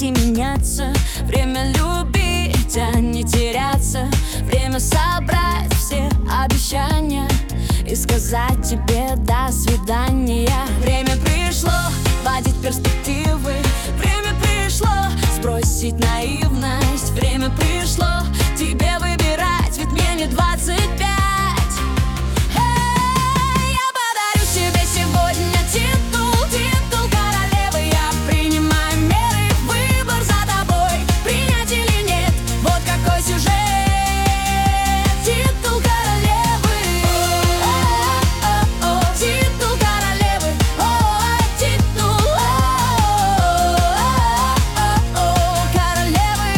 не меняться, время любить, а не теряться, время собрать все обещания и сказать тебе до свидания. Время пришло водить перспективы, время пришло сбросить наивность, время пришло тебе выбирать, ведь мне не 25. Я подарю себе сегодня титул королевы. Я принимаю меры, выбор за тобой, принять или нет, вот какой сюжет. Титул королевы, титул королевы, титул королевы.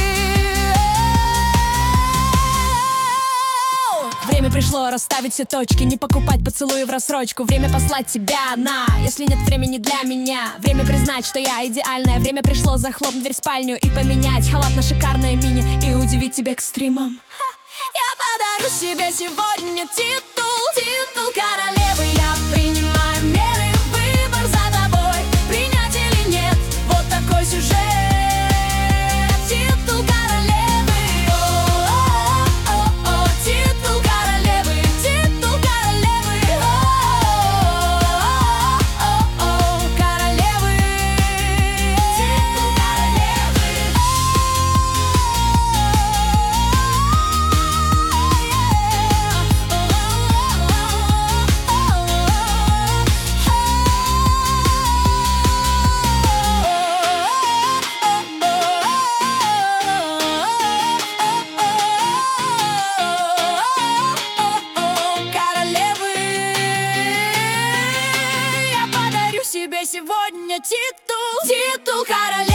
Время пришло расставить все точки, не покупать поцелуи в рассрочку. Время послать тебя на, если нет времени для меня. Время признать, что я идеальная. Время пришло захлопнуть дверь в спальню и поменять халат на шикарное мини и удивить тебя экстримом. Я подарю себе сегодня титул королевы. Я принимаю меры, выбор за тобой, принять или нет, вот такой сюжет. Титул королевы, титул королевы, титул королевы, королевы, титул королевы. Королевы, я подарю себе сегодня титул королевы.